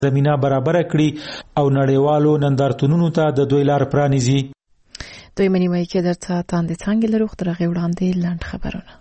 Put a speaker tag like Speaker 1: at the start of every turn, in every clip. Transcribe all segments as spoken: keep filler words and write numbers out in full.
Speaker 1: زمینه برابر کړي او نړیوالو نندارتونونو ته د دوی لار پرانیزي.
Speaker 2: دوی منی وایي چې درته تاندې څنګه لرو خدای وړاندې لاند خبرونه.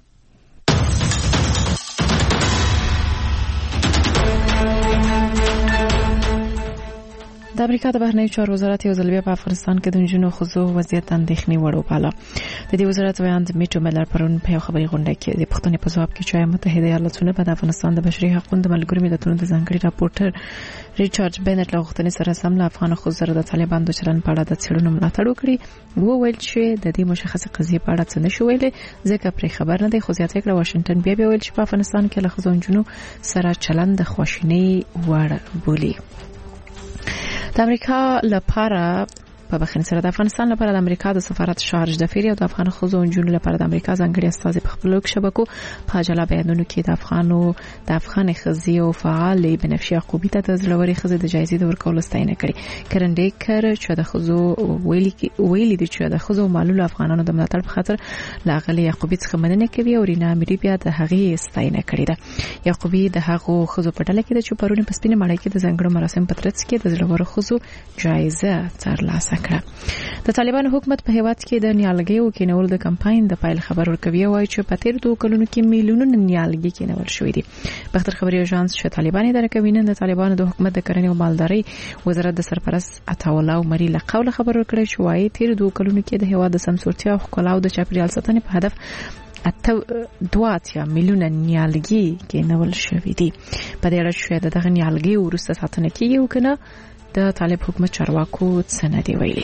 Speaker 2: د امریکا د بهرنیو چارو وزارت یو ځل بیا په افغانستان کې د نجونو ښځو وضعیت اندېښنې وړ وباله. د دې وزارت ویاند میټو میلر پرون په یو خبري غونډه کې د پښتنې په ځواب کې چې متحده ایالاتونه په افغانستان د بشري حقوقو د ملګرو ملتونو د ځانګړي راپورټر ریچارډ بینټ له غوښتنې سره سم له افغان ښځو سره د طالبانو د چلند په اړه د څېړنو ملاتړ وکړي. وویل چې د دې مشخصه قضیې په اړه څه نشو ویلي ځکه پرې خبر نه دی، خو زیاته کړه واشنگټن بیا بیا ویل چې په افغانستان کې له ښځو او نجونو سره چلند د خواشینۍ وړ بولي. د امریکا لپاره په بخښنې سره د افغانستان لپاره د امریکا د سفارت شارج د فیری او د افغان ښځو او نجونو لپاره د امریکا ځانګړي استازي په خپلو شبکو په جلا بیانونو کې د افغانو د افغان ښځې او فعال بنفشي یعقوبی ته د زړوري ښځې د جایزې د ورکولو ستاینه کړې. کرنډیکر چې د ښځو ویلي ویلي دي چې د ښځو معلول افغانانو د ملاتړ په خاطر لاغلي یعقوبی څخه مننه کوي او رینا امری بیا د هغې ستاینه کړې ده. یعقوبی د هغو ښځو په ډله کې ده چې پرون په سپینه ماڼۍ کې د ځانګړو مراسم په ترڅ کې د زړورو ښځو جایزه ترلاسه کړه. د طالبانو حکومت په هیواد کې د نیالګیو کېنولو د کمپاین د پایل خبر ورکوي او چې په تیر دوه کلونو کې میلیونونه نیالګي کېنول شوې دي. بختر خبري اژانس چې طالبان اداره کوي نن د طالبانو د حکومت د کرنې او مالدارۍ وزارت د سرپرست عطاالله عمري له قوله خبر ورکړی چې وايي تیر دوه کلونو کې د هیواد د سمسورتیا او ښکلا او د چاپیریال ساتنې په هدف اته دوه اتیا میلیونه نیالګي کېنول شوې دي. په دې اړه چې دغه نیالګي وروسته ساتنه کیږي او کنه د طالب حکومت چارواکو څه نه دی ویلي.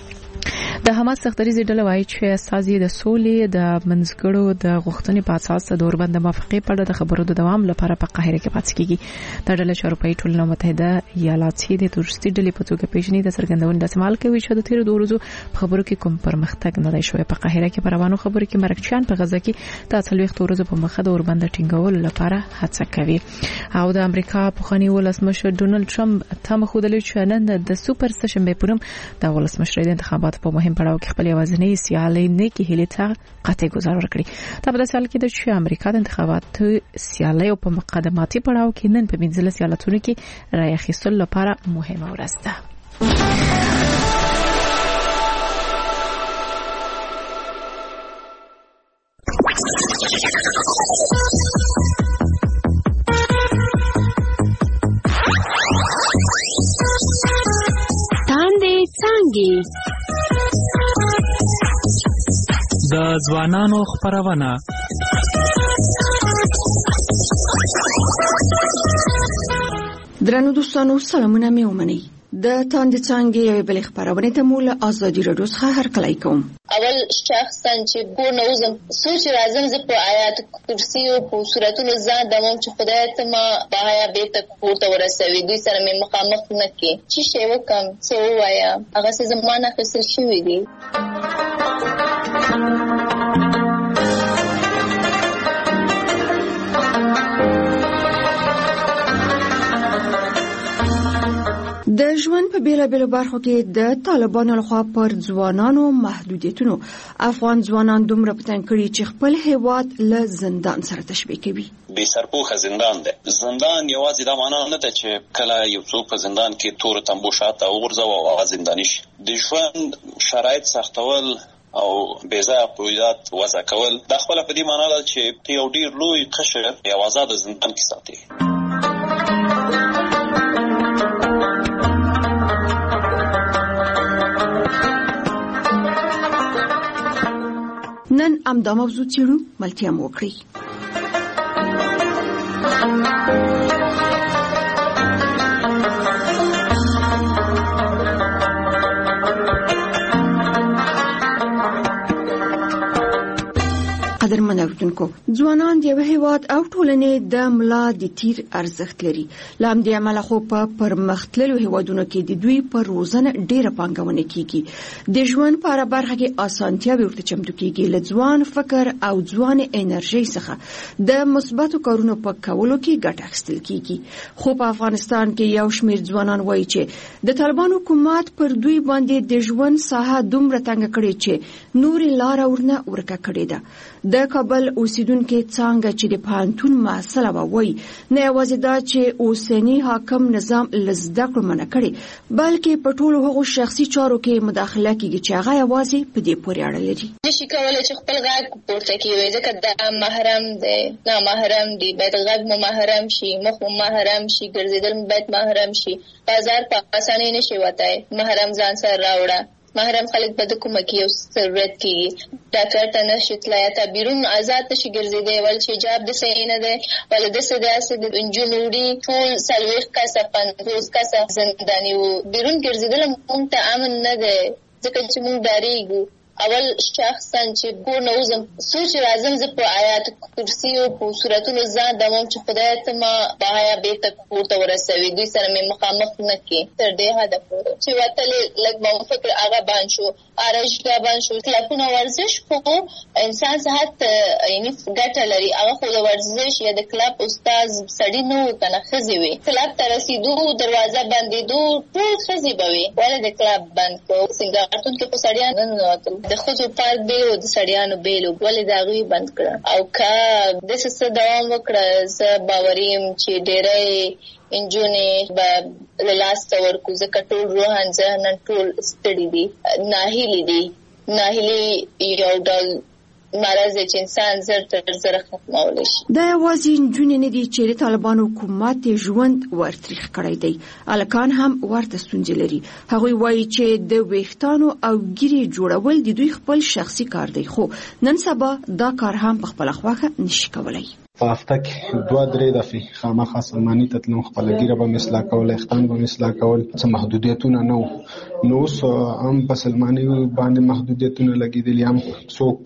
Speaker 2: د حماس سختریزي ډله وایي چې اساسي د سولې د منځګړو د غوښتنې په اساس د اوربند موافقې په اړه د خبرو د دوام لپاره په قاهره کې پاتې کیږي. د ډله چې اروپאי ټولنه متحده ایالات د تورستي ډلې په توګه پیژني د څرګندونې د استعمال کوي چې د تیر دوه ورځو په خبرو کې کوم پرمختګ نه دی شوی. په قاهره کې په روانو خبرو کې مرکچیان په غزا کې د څلويخت ورځو په مخه د اوربند ټینګولو لپاره هڅه کوي. او د امریکا پخوانی ولسمشر ډونالد ټرمپ تم خودلې چې نن د سوپر سشن به پرم د ولسمشر د انتخاباتو په مهم پړاو کې خپل یوازینی سیالي نه کې هلي ته قطعي گزار ورکړي. دا په سال کې د چې امریکا د انتخاباتو سیالي او په مقدماتي پړاو کې نن په منځله سیالاتونو کې رای اخیستل لپاره مهمه ورځ ده.
Speaker 3: تاندې څنګه
Speaker 4: د ځوانانو خبرونه
Speaker 5: درنو دوستانو سلامونه مې ومنئ. د تاندې څنګه یو بل خبرونه ته مول ازادي رادیو څخه هرکلی کوم.
Speaker 6: اول شخصا چې ګور نوزم سوچ راځم ز په آیات کرسی او په صورتونو ځان د مون چې خدای ته ما بهایا به تک پورته ورسوي دوی سره مې مخامخ نه کې چې شی وکم څه وایا هغه څه زمانہ خسر شوی دی.
Speaker 5: د ژوند په بیلابیلو برخو کې د طالبانو لخوا پر ځوانانو محدودیتونو افغان ځوانان دومره پتن کړي چې خپل هیواد له زندان سره تشبیه کوي.
Speaker 7: بې سرپوښه زندان دی. زندان یوازې دا معنا نه ده چې کله یو څوک په زندان کې تور تنبو شاته وغورځوي او هغه زنداني شي. د ژوند شرایط سختول او بېځایه قیودات وضع کول دا خپله په دې معنا ده چې یو ډېر لوی قشر یو آزاده زندان کې ساتي.
Speaker 5: نن امدا موضوع چیرو ملتیا موکړي. قدرمن اوریدونکو، ځوانان د یو هیواد او ټولنې د ملا د تیر ارزښت لري. لام د عمل خو په پرمختللو هیوادونو کې د دوی پر روزنه ډیره پانګونه کیږي. د ژوند په اړه برخه کې اسانتیاوې ورته چمتو کیږي. له ځوان فکر او ځوان انرژي څخه د مثبتو کارونو په کولو کې ګټه اخیستل کیږي. خو په افغانستان کې یو شمېر ځوانان وایي چې د طالبان حکومت پر دوی باندې د ژوند ساحه دومره تنګ کړې چې نور لار ورنه ورکه کړې ده. د کابل اوسیدونکو څنګه چې د پانتون مسله وایي نه یوازې دا چې اوسنی حاکم نظام لزده کړو منع کړي بلکې په ټولو هغو شخصي چارو کې مداخله کوي چې هغه یوازې په دې پورې اړه لري.
Speaker 6: نشي کولای چې خپل غږ پورته کړي ځکه دا محرم دی، نه محرم دی، باید غږ مو محرم شي، مخ مو محرم شي، ګرځیدل باید محرم شي، بازار په اسانۍ نشي وتای، محرم ځان سره راوړه. محرم خلک به د کومه کې یو ضرورت کېږي ډاکټر ته نشي تلای، ته بیرون آزاد نشي ګرځېدی، ول چې حجاب د صحیح نه دی، ول د څه داسې د نجونو وړي ټول څلوېښت کسه پنځوس کسه زنداني وو. بیرون ګرځېدل موږ ته امن نه دی ځکه چې موږ ډارېږو. اول شخصا چې کور نه وځم سوچ راځم زه په آیات کرسي او په سورتونو ځان دمم چې خدای ته ما بهایا بیرته کور ته ورسوي، دوی سره مې مخامخ نه کړي تر دې حده پورې چې وتلې لږ به فکر هغه بند شو، آرایشګاه بند شو. کلبونه ورزش خو انسان صحت یعنی ګټه لري، هغه خو د ورزش یا د کلب استاد سړي نه و که نه ښځې وي. کلب ته رسېدو دروازه بندېدو ټول ښځې به وي، ولې د کلب بند کړو؟ سینګارتون کې خو سړیان نه ننوتل، د ښځو پارک بیل و د سړیانو بیل و، ولې د هغوی بند کړه؟ او که داسې څه دوام وکړه زه باوري یم چې ډېری انجونې به له لاسته ورکړو ځکه ټول روحاً ذهناً ټول ستړي دي، ناهیلي دي. ناهیلي یو ډول مرض چې انسان زر تر زره ختمولی شي.
Speaker 5: دا یوازې نجونې نه دي چې د طالبانو حکومت ژوند ورتریخ کړی دی، هلکان هم ورته ستونزې لري. هغوی وایي چې د ویښتانو او ګیرې جوړول د دوی خپل شخصي کار دی، خو نن سبا دا کار هم په خپله خوښه نشي کولی.
Speaker 3: په هفته کې دوه درې دفعې خامخا سلماني ته تلم، خپله ګیره به مې اصلاح کول، ویښتان به مې اصلاح کول، څه محدودیتونه نه وو. نو اوس هم په سلماني باندې محدودیتونه لګېدلي، هم څوک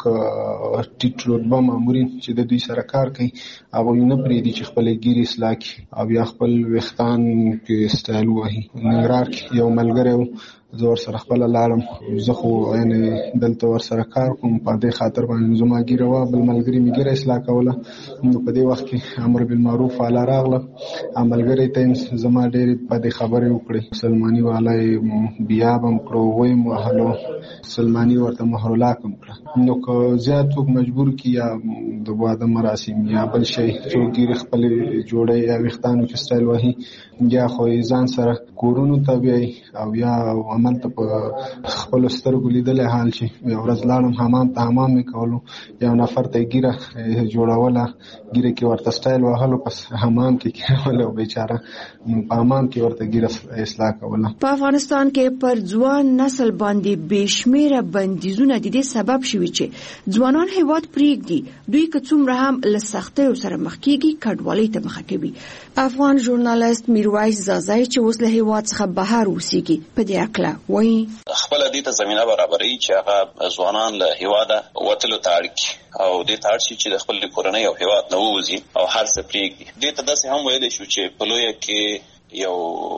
Speaker 3: ټیټ رتبه مامورین چې د دوی سره کار کوي هغوی نه پرېږدي چې خپلې ګیرې اصلاح کړي او یا خپل ویښتان کې سټایل ووهي. ننګرهار کې یو ملګری و، زه ورسره خپله لاړم، زه خو یعنې دلته ورسره کار کوم، په دې خاطر باندې زما ګیره وه، بل ملګري مې ګیره اصلاح کوله. نو په دې وخت کې امر بالمعروف والا راغله، ملګري ته زما ډېرې بدې خبرې وکړې، سلماني والا یې بیا به م کړو، ویې م وهلو، سلماني ورته مهرالله هم کړه. نو که زیات څوک مجبور کړي یا د واده مراسم یا بل شی څوک ګیرې خپلې جوړوي یا ویښتانو کې سټایل وهي، یا خو یې ځان سره کورونو ته بیایي او یا هملته په خپلو سترګو لیدلی حال چې یو ورځ لاړم حمام ته، حمام مې کولو، یو نفر ته یې ګیره جوړوله، ګیره کې ورته سټایل وهلو، پس حمام کې کېوله، بیچاره په حمام کې ورته ګیره اصلاح کوله.
Speaker 5: په افغانستان کې پر ځوان نسل باندې بې شمېره بندیزونه د دې سبب شوي چې ځوانان هېواد پرېږدي، دوی که څومره هم له سختیو سره مخ کېږي کډوالۍ ته مخه کوي. افغان ژورنالست میرویس زازی چې اوس له هېواد څخه بهر اوسېږي په دې هکله وایي
Speaker 7: خپله دې ته زمینه برابروي چې هغه ځوانان له هېواده وتلو ته اړ کړي او دې ته اړ شي چې د خپلې کورنۍ او هېواد نه ووځي او هر څه پرېږدي. دې ته داسې هم ویلی شو چې په لویه کې یو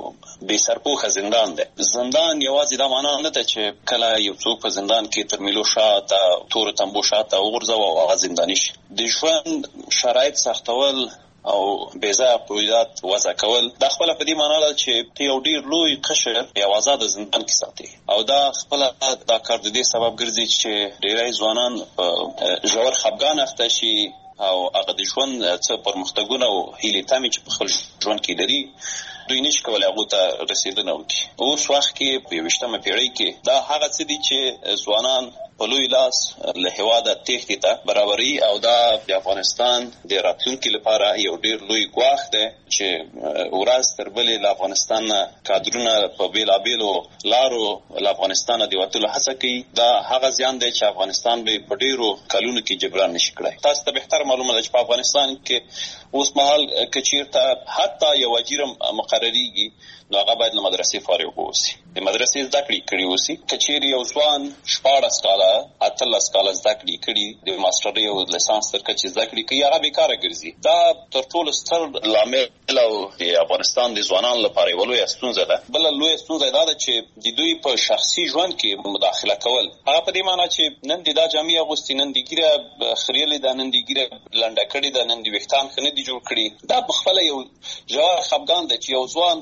Speaker 7: بې سرپوښه زندان دی. زندان یوازې دا معنا نه ده چې کله یو څوک په زندان کې تر میلو شاته تورو تمبو شاته وغورځوه او هغه زنداني شي. د ژوند شرایط سختول او بېځایه قیودات وضع کول دا خپله په دې معنا ده چې یو ډېر لوی قشر یو آزاده زندان کې ساتي او دا خپله دا کار د دې سبب ګرځي چې ډېری ځوانان په ژور خفګان اخته شي او هغه د ژوند څه پرمختګونه او هیلې تمې چې په خپل ژوند کې لري دوی نشي کولی هغو ته رسېدنه وکړي. اوس وخت کې په یوویشتمه پېړۍ کې دا هغه څه دي چې ځوانان په لوی لاس له هېواده تېښتې ته برابري او دا د افغانستان د راتلونکي لپاره یو ډېر لوی ګواښ دی چې ورځ تر بلې له افغانستان نه کادرونه په بېلابېلو لارو له افغانستانه د وتلو هڅه کوي. دا هغه زیان دی چې افغانستان به په ډېرو کلونو کې جبران نشي کړی. تاسو ته بهتر معلومه ده چې په افغانستان کې اوس مهال که چېرته حتی یو اجیر مقرریږي نو هغه باید له مدرسې فارغ واوسي، د مدرسې زده کړې کړي اوسي. که چېرې یو ځوان شپاړس کاله اتلس کاله زده کړې کړي د ماسټرۍ او لیسانس تر کچې زده کړې کوي هغه بېکاره ګرځي. دا تر ټولو ستر لامل او د افغانستان د ځوانانو لپاره یوه لویه ستونزه ده. بله لویه ستونزه دا ده چې د دوی په شخصي ژوند کې مداخله کول، هغه په دې معنا چې نن دې دا جامې اغوستې، نن دې ګیره خریلې ده، نن دې ګیره لنډه کړې ده، نن دې ویښتان ښه نه دي جوړ کړي. دا په خپله یو ژور خفګان دی چې یو ځوان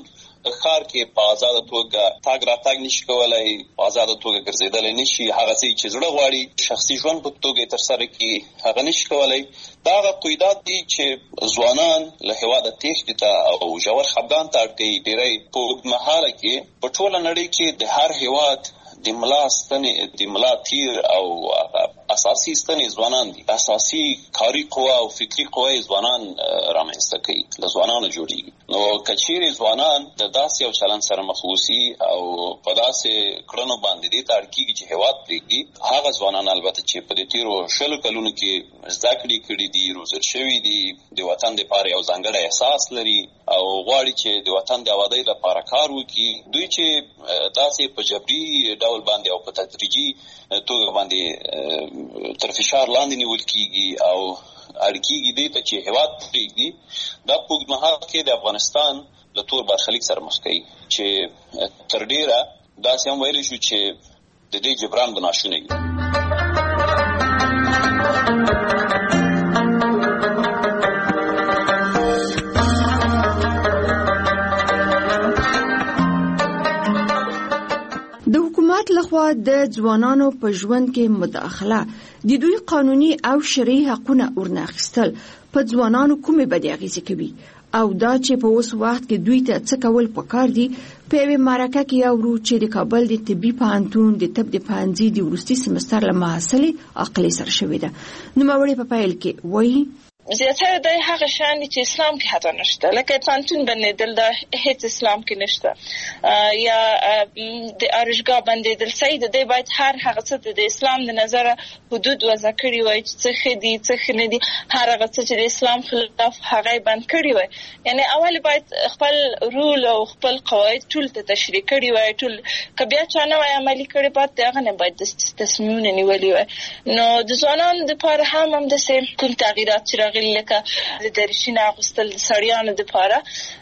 Speaker 7: ښار کې په آزاد توګه تاګ راتګ نشي کولای، په آزاد توګه ګرځېدل نشي، هغه څه چې زړه غواړي شخصي ژوند په توګه تر سره کړي هغه نشي کولای. دا هغه قیودات دي چې ځوانان له هېواده تېښتې ته او ژور خفګان ته اړ کوي. ډېری په اوږدمهاله کې په ټوله نړۍ کې د هر هېواد د ملا ستنې د ملا تیر او اساسي ستنې ځوانان دي. اساسي کاري قوه او فکري قوه ځوانان رامنځته کوي، له ځوانانو جوړیږي. نو که چیرې ځوانان د داسې یو چلند سره مخ اوسي او په داسې کړنو باندې دې ته اړ کېږي چې هېواد پرېږدي، هغه ځوانان البته چې په دې تېرو شلو کلونو کې زده کړې کړي دي، روزل شوي دي، د وطن دپاره یو ځانګړی احساس لري او غواړي چې د وطن د آبادۍ لپاره کار وکړي، دوی چې داسې په جبري ډول باندې او په تدریجي توګه باندې تر فشار لاندې نیول کېږي او اړ کېږي دې ته چې هېواد پرېږدي. دا په اوږدمهال کې د افغانستان له تور برخلیک سره مخ کوي چې تر ډېره داسې هم ویلی شو چې د دې جبران به ناشونی وي.
Speaker 5: لخوا د ځوانانو په ژوند کې مداخله د دوی قانوني او شرعي حقونه ورناخیستل په ځوانانو کومې بدې اغیزې کوي او دا چې په اوس وخت کې دوی ته څه کول پکار دي. په یوې مرکه کې اورو چې د کابل د طبي پوهنتون د طب د پوهنځي د وروستي سمستر له محصلې عقلي سره شوې ده. نوموړې په پیل کې وایي
Speaker 8: زیاتره د هغه شان چې اسلام کې حتی نشته، لکه پانتون بندېدل دا هیڅ اسلام کې نشته، یا د ارشګاه بندېدل صحیح ده. دی باید هر هغه څه د اسلام د نظره حدود وضع کړي وای چې څه ښه دي څه ښه نه دي، هر هغه څه چې د اسلام خلاف هغه بند کړي وای. یعنی اول باید خپل رول او خپل قواعد ټول ته تشریح کړي وای، ټول که بیا چا نه وای عملي کړي بعد هغه نه باید تصمیمونه نیولي وای. نو د ځوانانو دپاره هم همداسې کوم تغییرات چې لکه د درشین اغوستل د سړیانو دپاره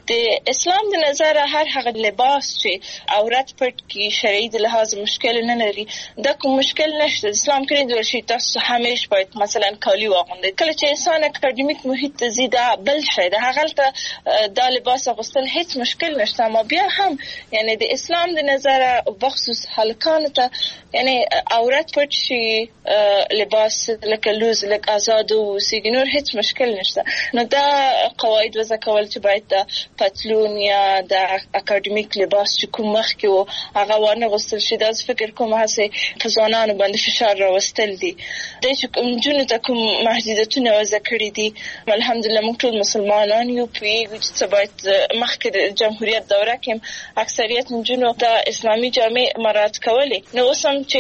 Speaker 8: د اسلام د نظره هر هغه لباس چې عورت پټ کی شرعي د لحاظ مشکل نه لري، دا کوم مشکل نشته. اسلام کې د ورشي تاسو همیش باید مثلا کالی واغوندئ. کله چې انسان اکاډمیک محیط ته ځي دا بل شی ده، هغه دا لباس اغوستل هیڅ مشکل نشته. اما بیا هم یعنی د اسلام د نظره بخصوص هلکانو ته یعنی عورت پټ شي لباس لکه لوز لکه آزاد او سیګنور هیڅ مشکل نشته. نو دا قواعد وضع کول چې باید د پتلون یا د اکاډمیک لباس چې کوم مخ کې وو هغه وانه غوستل شي، دا فکر کوم هڅه په ځوانانو باندې فشار راوستل دي. د چې کوم جنو ته کوم محدودیتونه وضع کړي دي، الحمدلله موږ ټول مسلمانان یو پیږو چې باید مخکې د جمهوریت دوره کې اکثریت جنو ته اسلامي جامع مراعات کولې. نو اوس هم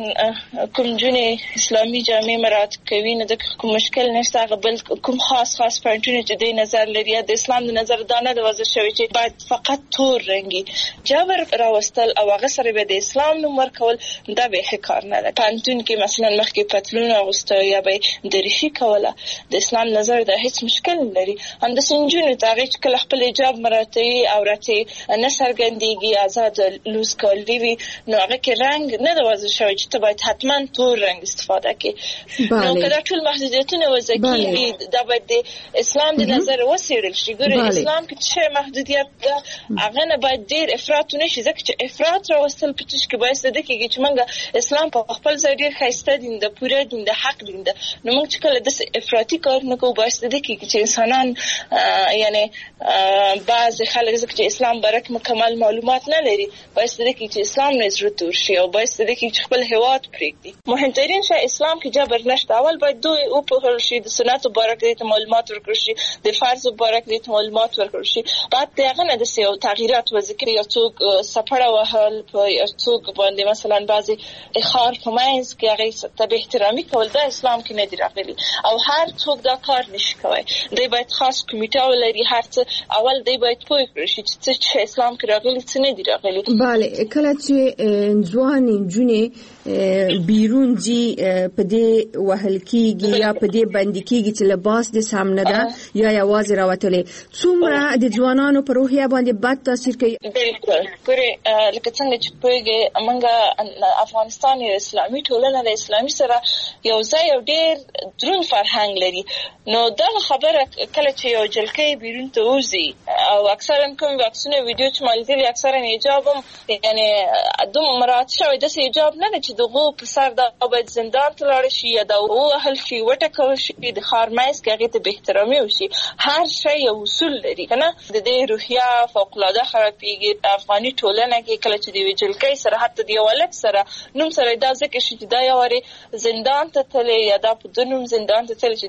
Speaker 8: چې کوم جنې اسلامي جامع مراعات کوي نو د کوم مشکل نشته. هغه بل کوم خاص خاص پوینټونه چې د نظر لري د اسلام د نظر دا نه د وضع شوی چې باید فقط تور رنګي جبر راوستل او هغه سره به د اسلام نوم ورکول، دا به ښه کار نه ده. پانتون کې مثلا مخکې پتلون اغوسته یا به دریشي کوله، د اسلام نظر دا هیڅ مشکل نه لري. همداسې نجونې ته هغې چې کله خپل حجاب مراعتوي عورت یې نه څرګندېږي آزاد لوز کالی وي، نو هغه کې رنګ نه د وضع شوی چې ته باید حتما تور رنګ استفاده کړې. نو که دا ټول محدودیتونه وضع کېږي دا باید د اسلام د نظر وڅېړل شي. ګوره اسلام کې چې محدودیت ده هغه نه باید ډېر افراط ونه شي، ځکه چې افراط راوستل په تش کې باعث ده کېږي چې موږ اسلام په خپل ځای ډېر ښایسته دین ده، پوره دین ده، حق دین ده. نو موږ چې کله داسې افراطي کارونه کوو باعث ده کېږي چې انسانان یعنی بعضې خلک ځکه چې اسلام باره کې مکمل معلومات نه لري باعث ده کېږي چې اسلام نه زړه تور شي او باعث ده کېږي چې خپل هېواد پرېږدي. مهمترین شی اسلام کې جبر نشته. اول باید دوی وپوهول شي، د سنتو باره کې ته معلومات ورکړل شي، د فرض مبارک دې ته معلومات ورکړل شي. بعد دغه نه د سیو تغییرات وضع کړي، یو څوک سفر وهل په یو څوک باندې مثلا بعضی اخار په منځ کې هغه ته به احترامي کول دا اسلام کې نه دی راغلی او هر څوک دا کار نشي کوي. دی باید خاص کمیټه ولري، هر څه اول دی باید پوه کړي چې اسلام کې راغلی څه نه دی راغلی.
Speaker 5: bale کله چې ځوان نجونې بیرون ځي په دې وهل کېږي یا په دې باندې کېږي چې له لباس د سم نه ده یا یوازې راوتلې څومره د ځوانانو په روحیه باندې بد تاثیر کوي؟
Speaker 8: بالکل پرې لکه څنګه چې پوهیږي موږ افغانستان یو اسلامي ټولنه ده، اسلامي سره یو ځای یو ډېر دروند فرهنګ لري. نو دا خبره کله چې یو جلکۍ بیرون ته وځي او اکثرا کوم واکسونه ویډیو چې مالدي اکثرا حجاب هم یعنی دوم مراد شوی د حجاب نه چې دغه په سر دا باید زندان ته لاړ شي یا دا وهل شي وټکول شي د خارمایس کې هغه ته به احترامي وشي. هر شی یو اصول لري کنه. د دې روحیه فوق العاده خرابېږي افغاني ټولنه کې کله چې د جلکۍ سره حتی د ولک سره نوم سره دا ځکه چې دا یو وری زندان ته تللی یا دا په دنوم زندان ته تللی چې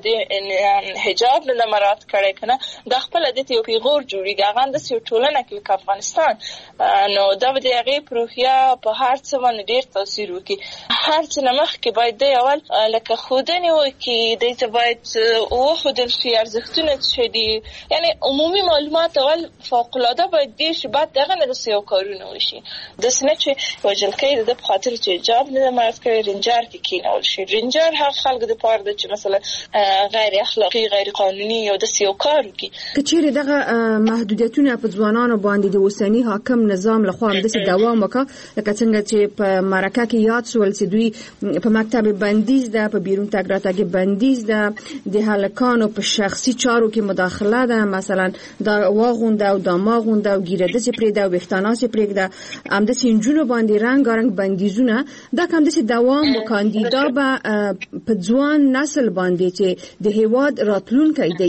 Speaker 8: د حجاب نه مراد کړي کنه. د خپل د یو پیغور جوړیږي هغه د یو ټولنه کې افغانستان. نو دا به د هغه روحیه په هر څه باندې ډیر تاثیر وکړي. هر څه نمخ کې باید د اول لکه خودنی وکړي د ته باید او خودل شي ارزښتونه چې دي یعنی عمومي معلومات اول فوق العاده باید دي چې بعد دغه نه د یو کارونه وشي. د سنت چې وجلکې د خاطر چې حجاب نه مراد کړي رنجار کې کینول شي. رنجار هغه خلک د پاره د چې مثلا غیر اخلاقی غیر قانوني یو د یو کار وکړي. کچېره دغه
Speaker 5: محدودیتونه په ځوانانو باندې د اوسنی حاکم نظام لخوا هم د دوام وکړ لکه څنګه چې په مرکه کې یاد شول چې دوی په مکتب بندیز ده، په بیرون تګ راتګ بندیز ده، د هلکانو په شخصي چارو کې مداخله ده، مثلا دا واغونده او دا ماغونده او ګیره د سپری ده او وختانه سپری ده هم د سنجونو باندې رنگارنګ بندیزونه دا کوم د دوام وکاندي. دا به په ځوان نسل باندې چې د هیواد راتلونکی دی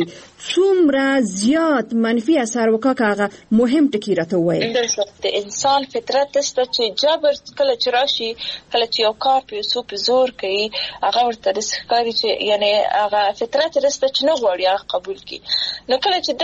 Speaker 5: څومره زیات منفي اثر وکړي هغه مهم ټکی راته وایي.
Speaker 8: د انسان فطرت است چې جبر کله چې راشي کله چې یو کار په سوپ زور کوي هغه ورته د ښکاری چې یعنی هغه فطرت رسته چې نه غواړي هغه قبول کړي. نو کله چې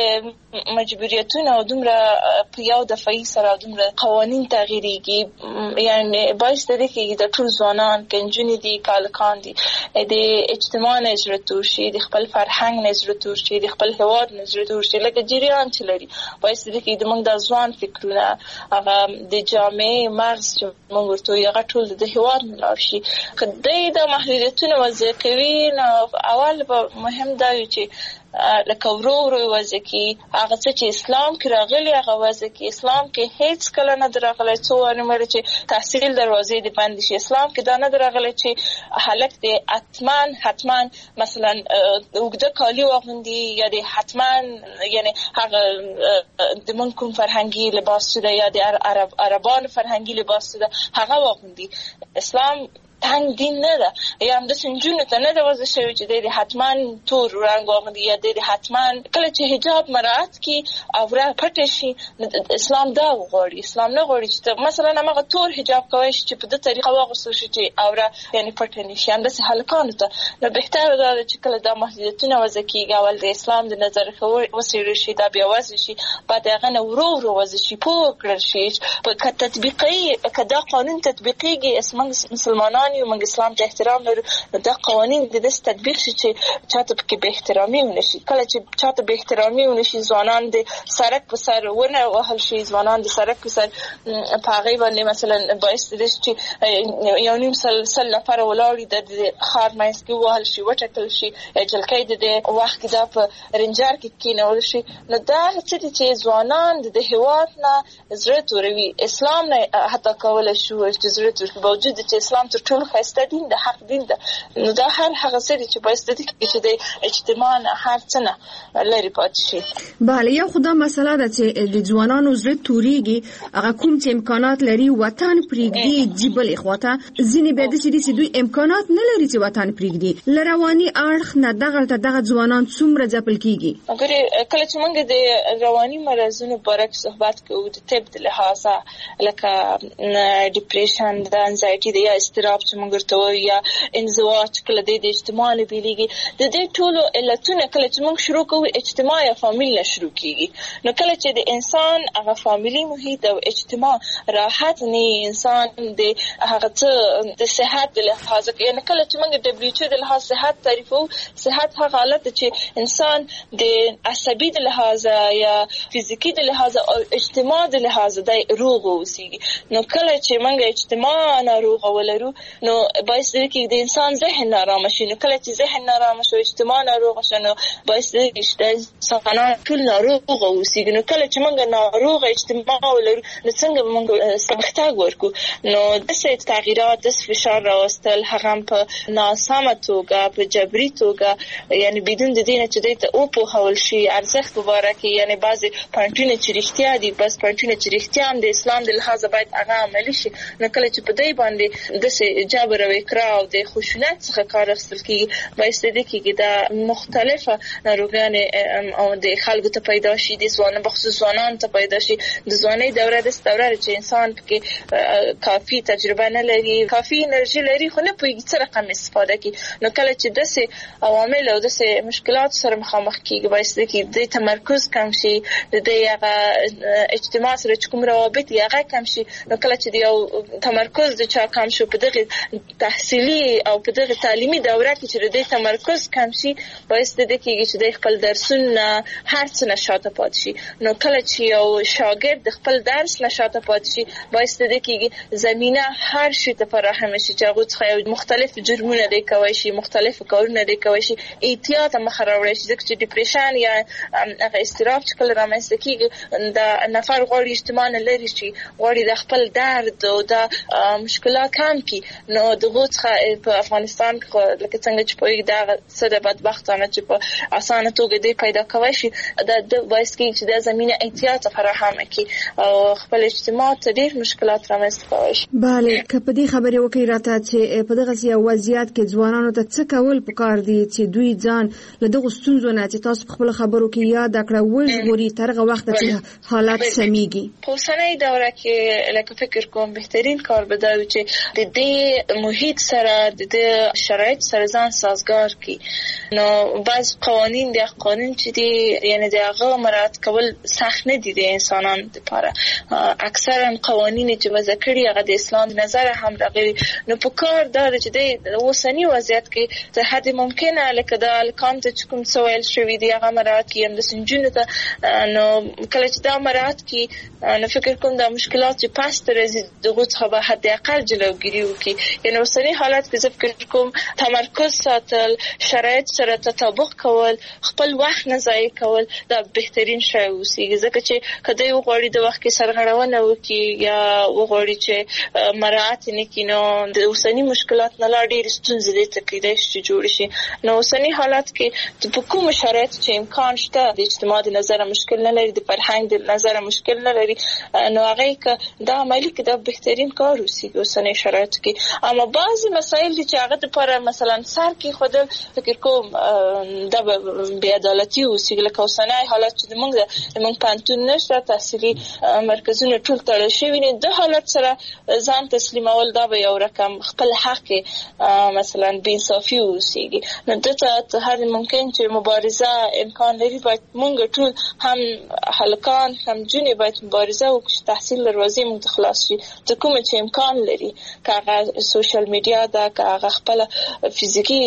Speaker 8: داسې مجبوریتونه او دومره په یو دفعي سره دومره قوانین تغییریږي یعنی باعث دی چې د ټول ځوانان کنجونی دي کالکان دي د اجتماع نظر تور شي د خپل فرهنګ نظر تور شي د خپل هواد نظر تور شي لکه جریان چې لري باعث دی چې د موږ د ځوان فکرونه هغه د جامعې مغز چې موږ ورته یو ټول د هواد ملار شي. کله د محدودیتونو وضع کوي نو اول به مهم دا چې لکه ورو ورو وځي کې هغه چې اسلام کې راغلي هغه وځي کې اسلام کې هیڅ کله نه درغلي څو انمر چې تحصیل دروازې دی بند شي. اسلام کې دا نه درغلي چې حالت دی حتمان حتمان مثلا وګړه کالی واغوندي یا دی حتمان یعنی هغه د مونږ کوم فرهنګي لباس ده یا د عرب عربان فرهنګي لباس ده هغه واغوندي. اسلام تنگ دین نه ده یا هم د سنجونو ته نه ده وضع شوی چې د حتمان تور رنګ واغوندي یا د حتمان کله چې حجاب مراعات کی او را پټ شي. اسلام دا غواړي اسلام نه غواړي چې مثلا هغه تور حجاب کوي چې په دې طریقه واغوستل شي چې او را یعنی پټ نه شي. هم د هلکانو ته نو بهتره ده چې کله دا محدودیتونه وضع کیږي اول د اسلام د نظر وسیل شي دا بیا وضع شي بعد هغه نه ورو ورو وضع شي پوه کړل شي په تطبیقي کدا قانون تطبیقيږي اسمان مسلمانان یو موږ اسلام ته احترام لرو دا قوانین د دې تطبیق شي چې چاته کې به احترامي ونشي. کله چې چاته به احترامي ونشي ځوانان د سرک په سر ونه وهل شي ځوانان د سرک په سر په هغه باندې مثلا باعث دي چې یو نیم سل سل نفر ولاړی د خار مېس کې وهل شي وټکل شي جلکې د وخت دا په رنجار کې کینول شي. نو دا چې ځوانان د هیواد نه زړه توروي اسلام نه حتی کول شو چې زړه تور باوجود چې اسلام تر ټولو خسته دین د حق دین ده. نو دا هر هغه څه چې باعث دي چې د اجتماع هر څه نه لري پاتې شي.
Speaker 5: بله یو خدا مسله ده چې د ځوانانو زړه توريږي هغه کوم چې امکانات لري وطن پرېږدي دی بل اخواته ځینې به د چې دوی امکانات نه لري چې وطن پرېږدي لرواني اړخ نه دغه دغه ځوانان څومره ځپل کیږي.
Speaker 8: اگر کله چې موږ د رواني مرزونو بارک صحبت کوو د طب د لحاظه لکه ډیپریشن د انزایټي د یا استراب چې موږ ورته وایو یا انزوا کله د اجتماع نه بیلیږي د دې ټولو علتونه کله چې موږ شروع کوو اجتماع یا فامیل نه شروع کیږي. نو کله چې د انسان هغه فامیلی محیط او اجتماع راحت نه انسان د هغه څه د صحت د لحاظه یعنی کله چې موږ د دبليو ایچ او د لحاظ صحت تعریفو صحت هغه حالت چې انسان د عصبي د لحاظه یا فزیکی د لحاظه او اجتماع د لحاظه د روغ اوسېږي. نو کله چې موږ اجتماع نه روغ ولرو نو باعث دی چې د انسان ذهن نارام شي. نو کله چې ذهن نارام شي اجتماع ناروغ شي نو باعث دی چې انسانان ټول ناروغ اوسېږي. نو کله چې موږ ناروغ اجتماع ولرو نو څنګه موږ سمختګ ورکو؟ نو داسې تغییرات د فشار راوستل هغه په ناسمه توګه په جبري توګه یعنی بدون د دې چې د او په حول شي ارزښت مبارک یعنی بعضی پانټونه چې رښتیا دي بس پانټونه چې رښتیا هم د اسلام د لحاظه باید هغه عملي شي. نو کله چې په دې باندې د جبر او اکراه او د خشونت څخه کار اخیستل کیږي باعث دی چې د مختلفه ناروغیانې او د خلکو ته پیدا شي د ځوانانو بخصوص ځوانانو ته پیدا شي. د ځوانۍ دوره د دوره چې انسان کې کافي تجربه نه لري کافي انرژي لري خو نه پوهیږي څه رقم استفاده کوي. نو کله چې داسې عوامل او داسې مشکلات سره مخامخ کیږي باعث دی چې د تمرکز کم شي د هغه اجتماع سره کوم روابط هغه کم شي. نو کله چې یو تمرکز د چا کم شو په دغه تحصیلي او په دغه تعلیمي دوره کې چې د تمرکز کم شي باعث دی چې د خپل درسونه هر څه نشاته پات شي. نو کله چې یو شاګرد د خپل درس نشاته پات شي باعث دی چې زمينه هر شي ته فراهم شي چې هغه څخه مختلف جرمونه دی کوي شي مختلف کارونه دی کوي شي احتیاط مخ راوړي شي چې ډیپریشن یا هغه استراب چې کله رامنځته کیږي د نفر غوړي اجتماع نه لري شي غوړي د خپل درد او د مشکلات کم کی. نو دغه څخه په افغانستان کې لکه څنګه چې په دا سره بدبختانه چې په اسانه توګه دی پیدا کوي شي د باعث کې چې د زمينه احتیاط فراهم کی او خپل اجتماع ته ډېر مشکلات رامنځته کوي شي.
Speaker 5: bale که په دې خبرې وکړي راته چې په دغه سیاسي وضعیت کې ځوانانو ته څه کول پکار دي چې دوی ځان له دغه ستونزو نه چې تاسو خپل خبرو کې یاد کړو وژغوري ترغه وخت چې حالات سميږي.
Speaker 8: په اوسنۍ دوره کې لکه فکر کوم بهترین کار به دا وي چې د دې محیط سره د دې شرایط سره ځان سازگار کړي. نو بعض قوانین د قانون چې دي یعنی د هغه مراعات کول سخت نه دي د انسانانو لپاره. اکثرا قوانین چې وضع کړي هغه د اسلام نظر هم راغلي. نو په کار دا چې د اوسنۍ وضعیت کې ته حد ممکنه لکه د الکام ته کوم سوال شوی دی هغه مراعات کړي هم د سنجونو ته. نو کله چې دا مراعات کړي نو فکر کوم دا مشکلات چې پاس تر ازي دغه څخه به حد اقل جلوګیری وکړي. یعنی اوسنۍ حالات کې زه فکر کوم تمرکز ساتل شرایط سره تطابق کول خپل وخت نه ضایع کول دا بهترین شی اوسېږي ځکه چې کله یو غوړي د وخت کې سرغړونه وکړي یا وغوړي چې مراعات نه کړي نو د اوسنۍ مشکلات نه لا ډېر ستونزې دي ته کېدای شي جوړ شي. نو اوسنۍ حالات کې په کوم شرایط چې امکان شته د اجتماع د نظر مشکل نه لري د فرهنګ د نظر مشکل نه لري نو هغه ک دا عملی کې دا بهترین کار اوسېږي اوسنۍ شرایط کې. اما بعضی مسایل چې هغه لپاره مثلا سر کې خود فکر کوم دا بې عدالتي اوسېږي لکه اوسنۍ حالات چې موږ موږ پانتون نشته تحصیلي مرکزونه ټول تړل شوي نه د حالت سره ځان تسلیمول دا به یو رقم خپل حق مثلا بې انصافي اوسېږي. نو دته هر ممکن چې مبارزه امکان لري باید موږ ټول هم هلکان هم جنې باید مبارزه وکړو تحصیل دروازې موږ خلاص شي ته کوم چې امکان لري که هغه سوشل میډیا دا که هغه خپل فزیکی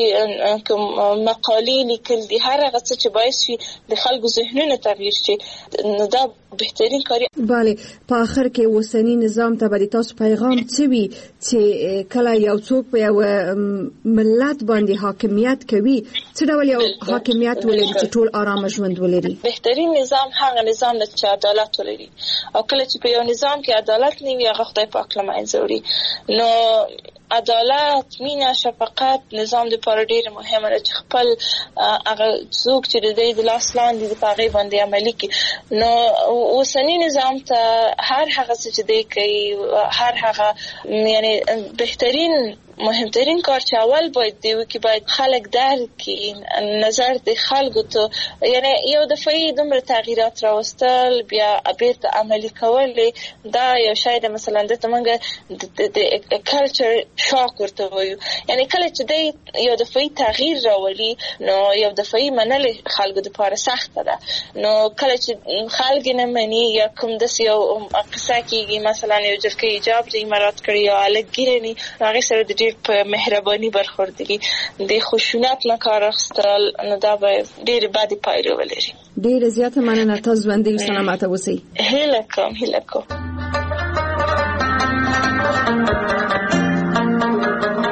Speaker 8: مقالې لیکل دي هر هغه څه چې باعث شي د خلکو ذهنونه تغییر شي نو دا بهترین کاری.
Speaker 5: bale په اخر کې اوسنی نظام ته به تاسو پیغام څه وي چې کله یو څوک په یو ملت باندې حاکمیت کوي څه ډول یو حاکمیت ولري چې ټول آرام ژوند ولري؟
Speaker 8: بهترین نظام هغه نظام دی چې عدالت ولري او کله چې په یو نظام کې عدالت نه وي هغه خدای پاک له منځه وړي. نو عدالت مینه شفقت نظام د لپاره ډیر مهمه ده چې خپل هغه څوک چې د دې د لاس لاندې د پاغي باندې عملي کوي. نو اوسنی نظام ته هر هغه څه چې دی کوي هر هغه یعنی بهترین مهمترین کار چې اول باید دی وکي باید خلک درک کړي نظر د خلکو ته یعنی یو دفعه دومره تغییرات راوستل بیا بیرته عملي کول دا یو شی د مثلا د تمنګ د کلچر شاک ورته وایو. یعنی کله چې دی یو دفعه تغییر راولي نو یو دفعه منل خلکو لپاره سخت ده. نو کله چې خلک نه مني یا کوم د یو قصه کېږي مثلا یو جرکه ایجاب د امارات کړی یا الګیرنی هغه سره د په مهرباني برخوردگی د خشونت نه کار اخیستل نو دا به ډېر بد پایله ولري.
Speaker 5: ډېر زیاته مننه تاسو باندې سلامات اوسئ.
Speaker 8: هیله کوم هیله کوم.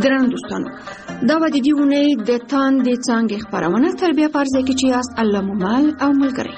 Speaker 5: ګرانو دوستانو دا و د دې ونې د تان د څنګه خبرونه تر بیا پرځه کې چې است الله ممال او ملګری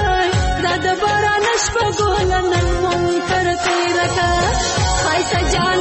Speaker 9: सजा